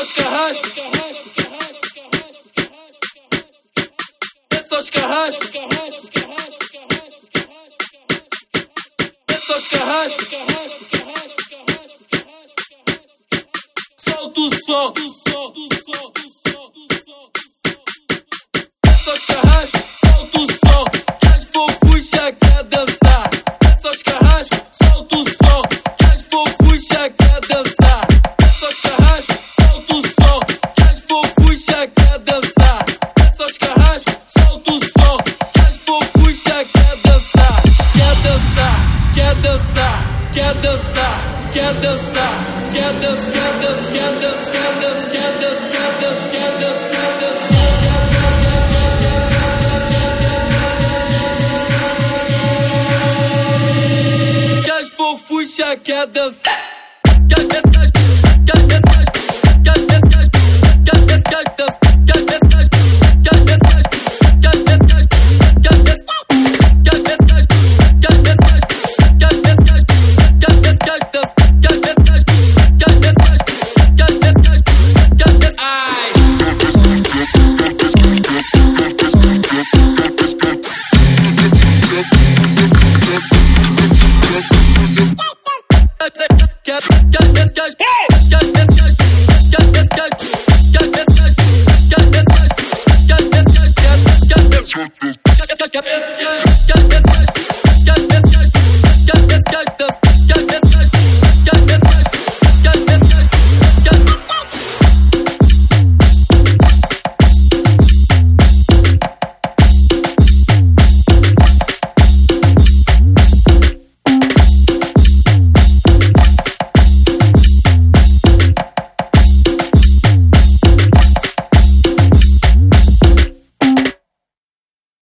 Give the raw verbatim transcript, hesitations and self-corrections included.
os carrascos, desce os carrascos, desce os carrascos, solta o som, desce os carrascos, solta o som, que as fofucha quer dançar, desce os carrascos, solta o som, que as fofucha quer dançar, desce os carrascos, solta o som, que as fofucha quer dançar, desce os carrascos, solta o som, que as fofucha quer dançar, quer dançar, quer dançar, quer dançar, quer dançar, quer dançar, quer dançar, quer dançar, quer dançar, quer dançar, quer dançar, quer dançar. Que as fofucha quer dançar.